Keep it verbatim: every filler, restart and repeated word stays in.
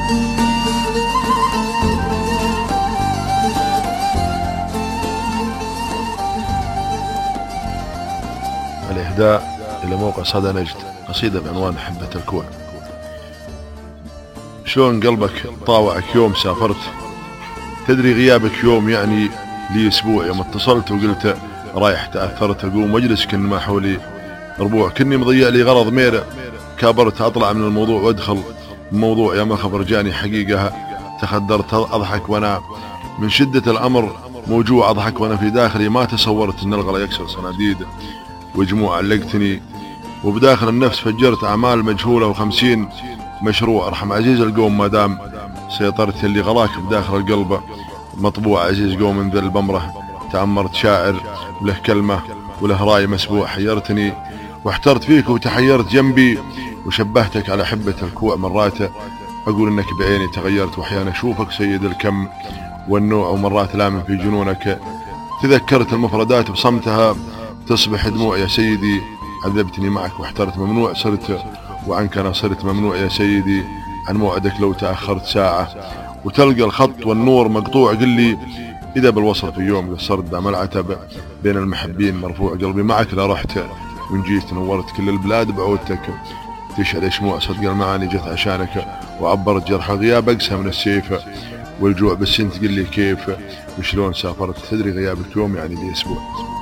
الإهداء إلى موقع صدى نجد، قصيدة بعنوان حبة الكوع. شلون قلبك طاوعك يوم سافرت، تدري غيابك يوم يعني لي أسبوع. يوم اتصلت وقلت رايح تأثرت، أقوم واجلس كن ما حولي ربوع، كني مضيع لي غرض ميرة. كابرت أطلع من الموضوع وأدخل الموضوع، يا ما خبر جاني حقيقة تخدرت. أضحك وأنا من شدة الأمر موجوع، أضحك وأنا في داخلي ما تصورت أن الغلا يكسر صناديد وجموع. علقتني وبداخل النفس فجرت أعمال مجهولة وخمسين مشروع. أرحم عزيز القوم ما دام سيطرت، اللي غلاك بداخل القلب مطبوع. عزيز قوم من ذا البمرة تأمرت، شاعر وله كلمة وله راي مسبوع. حيرتني واحترت فيك وتحيرت جنبي، وشبهتك على حبة الكوع. مرات أقول إنك بعيني تغيرت، وأحيانا أشوفك سيد الكم والنوع، ومرات لامن في جنونك. تذكرت المفردات بصمتها تصبح دموع. يا سيدي عذبتني معك واحترت، ممنوع صرت وعنك أنا صرت ممنوع. يا سيدي عن موعدك لو تأخرت ساعة، وتلقى الخط والنور مقطوع. قل لي إذا بالوصل في يوم قصرت، دام العتب بين المحبين مرفوع. قلبي معك لا رحت وإن جيت نورت كل البلاد بعودتك. تشعل شموع صدق المعاني جت عشانك، وعبرت جرح الغياب أقسى من السيف والجوع. بس انت قل لي كيف وشلون سافرت، تدري غيابك يوم يعني لي أسبوع.